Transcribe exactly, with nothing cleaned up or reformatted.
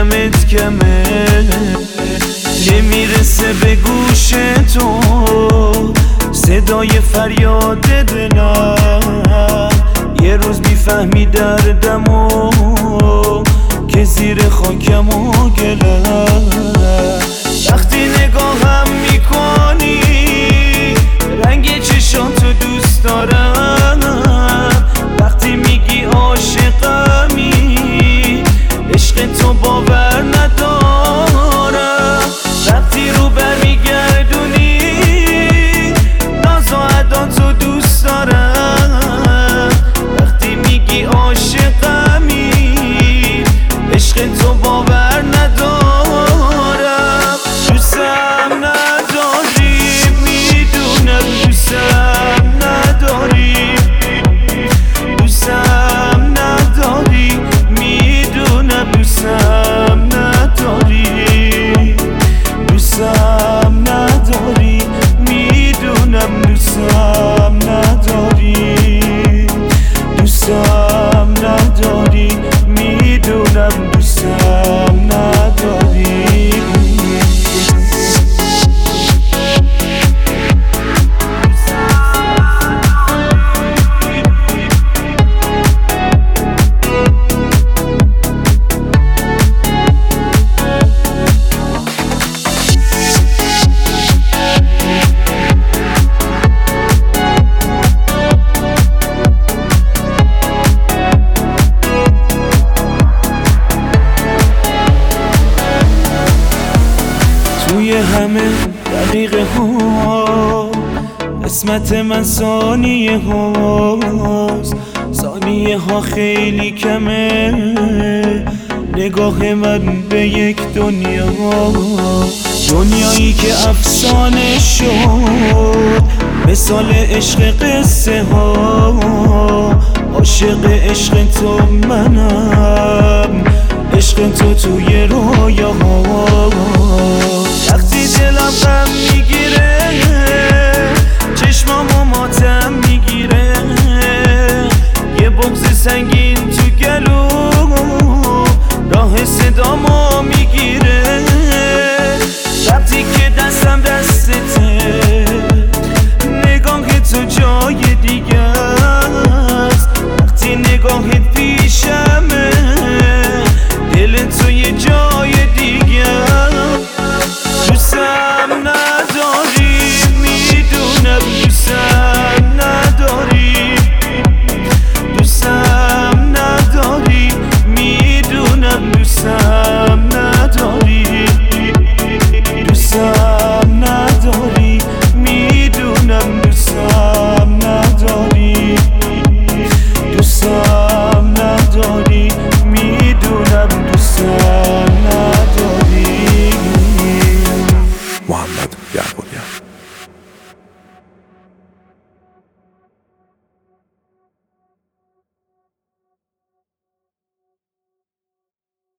کمت کمه، نمیرسه به گوش تو صدای فریاد دلم. یه روز میفهمی دردمو که زیر خاکم و گلم. وقتی نگاهم میکنی رنگ چشاتو دوست دارم، وقتی میگی عاشقمی عشق تو باور ندارم. وقتی رو برمیگردونی ناز و ادا تو دوست دارم، وقتی میگی عاشقمی عشق تو باور ندارم. دوستم نداری میدونم، دوستم نداری، دوستم نداری میدونم، دوستم نداری، دوستم نداری میدونم، دوستم نداری، دوستم نداری میدونم، دوستم نداری. توی همه دقیقه ها قسمت من ثانیه هاست، ثانیه ها خیلی کمه، نگاه من به یک دنیا، دنیایی که افسانه شد مثال عشق قصه ها. عاشق عشق تو منم، عشق تو توی رویاها. وقتی دلم غم میگیره چشمامو ماتم میگیره، یه بغض سنگین